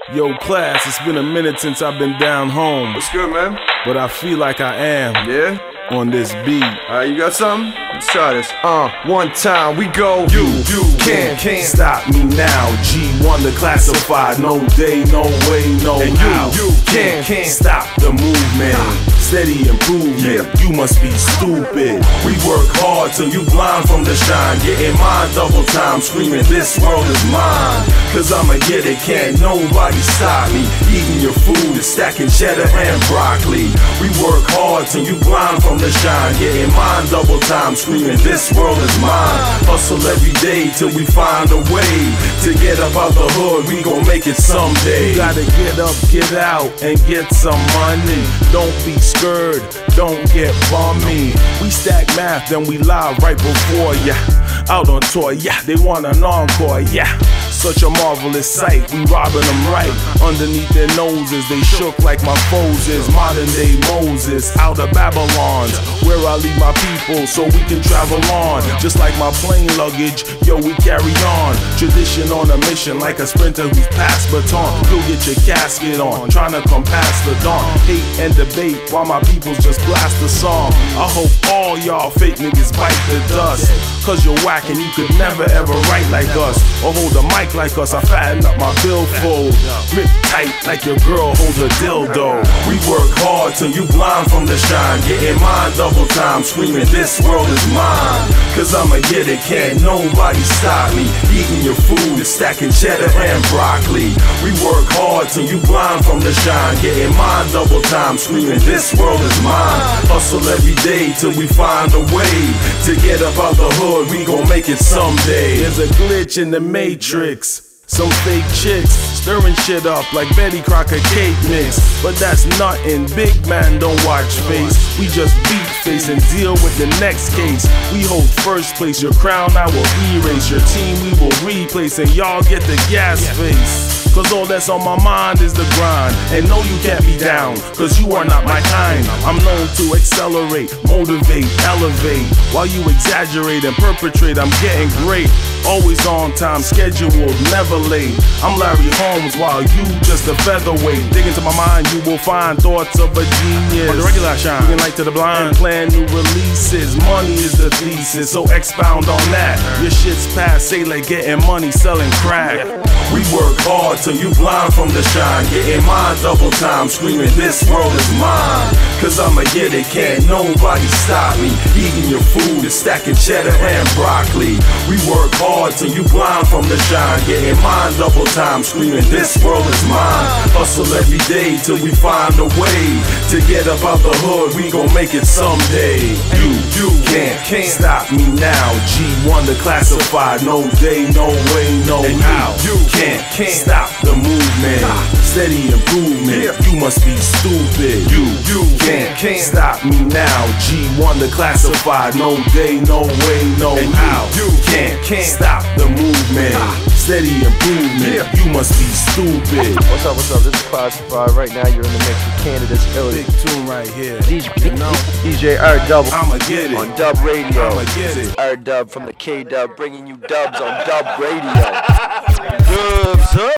Yo, class, it's been a minute since I've been down home. What's good, man? But I feel like I am. Yeah? On this beat. Alright, you got something? Let's try this. One time we go. You can't stop me now. G1 the classified. No day, no way, no how. You can't stop the movement. Steady improvement. You must be stupid. We work hard till you blind from the shine. Getting mine double time. Screaming, this world is mine. Cause I'ma get it, can't nobody stop me. Eating your food is stacking cheddar and broccoli. We work hard till you blind from the shine. Getting mine double time. Screaming, this world is mine. Hustle every day till we find a way to get up out the hood. We gon' make it someday. You gotta get up, get out, and get some money. Don't be scared, don't get bummy. We stack math, then we live right before ya. Out on tour, yeah, they want an encore, yeah. Such a marvelous sight, we robbing them right. Underneath their noses, they shook like my foes is. Modern day Moses, out of Babylon, where I leave my people so we can travel on. Just like my plane luggage, yo, we carry on. Tradition on a mission, like a sprinter who's passed baton. You'll get your casket on, trying to come past the dawn. Hate and debate while my peoples just blast the song. I hope all y'all fake niggas bite the dust, cause you're whack and you could never ever write like us, or hold a mic like us. I fatten up my billfold, grip tight like your girl holds a dildo. We work hard till you blind from the shine. Getting mine double time, screaming, this world is mine. Cause I'ma get it, can't nobody stop me. Eating your food is stacking cheddar and broccoli. We work hard till you blind from the shine. Getting mine double time, screaming, this world is mine. Hustle every day till we find a way to get up out the hood. We gon' make it someday. There's a glitch in the matrix. Some fake chicks stirring shit up like Betty Crocker cake mix. But that's nothing, big man don't watch face. We just beat face and deal with the next case. We hold first place, your crown I will erase. Your team we will replace and y'all get the gas face. Cause all that's on my mind is the grind. And no, you can't be down, cause you are not my kind. I'm known to accelerate, motivate, elevate. While you exaggerate and perpetrate, I'm getting great. Always on time, scheduled, never late. I'm Larry Holmes while you just a featherweight. Dig into my mind, you will find thoughts of a genius. On the regular shine, bringing light to the blind. And plan new releases, money is the thesis, so expound on that. Your shit's passe like getting money selling crack. We work hard till you blind from the shine. Getting mine double time, screaming, this world is mine. Cause I'ma get it, can't nobody stop me. Eating your food is stacking cheddar and broccoli. We work hard till you blind from the shine. Getting mine double time, screaming, this world is mine. Hustle every day till we find a way to get up out the hood. We gon' make it someday. You can't stop me now. G1 the classified. No day, no way, no how. You can't stop the movement. Steady improvement. You must be stupid. You can't stop me now. G1 the classified. No day, no way, no how. You can't stop the movement. Steady improvement. You must be stupid. What's up? This is Classified. Right now you're in the mix with Canada's illest. Big tune right here. DJ R-Dub. I'ma get it. On Dub Radio. I'ma get it. R-Dub from the K-Dub, bringing you dubs on Dub Radio. Dubs up.